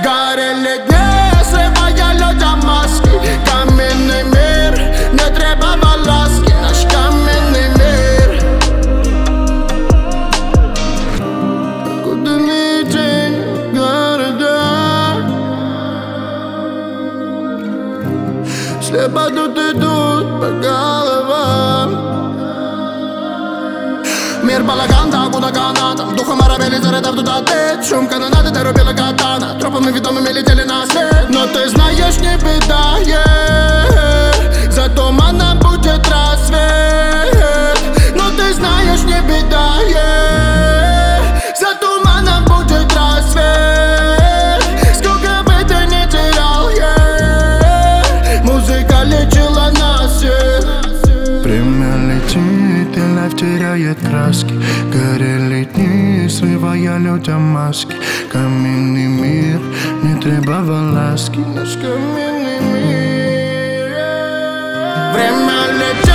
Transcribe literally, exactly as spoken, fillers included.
Горели дни, срывая людям маски. Каменный мир, не требовал ласки. Наш каменный мир. Кудный день города, слепо тут идут по головам. Мир балаган, да куда канатом. Духом арабели зарядав туда ты. Шум канонады, ты рубила катана. Тропами ведомыми летели на след. Но ты знаешь, не беда, yeah. За туманом будет рассвет. Но ты знаешь, не беда, yeah. За туманом будет рассвет. Сколько бы ты не терял, yeah. Музыка лечила нас всех. Время летит, и лайф теряет краски. Горели дни, срывая людям маски. Каменный мир, не требовал ласки. Наш каменный мир. Время летит.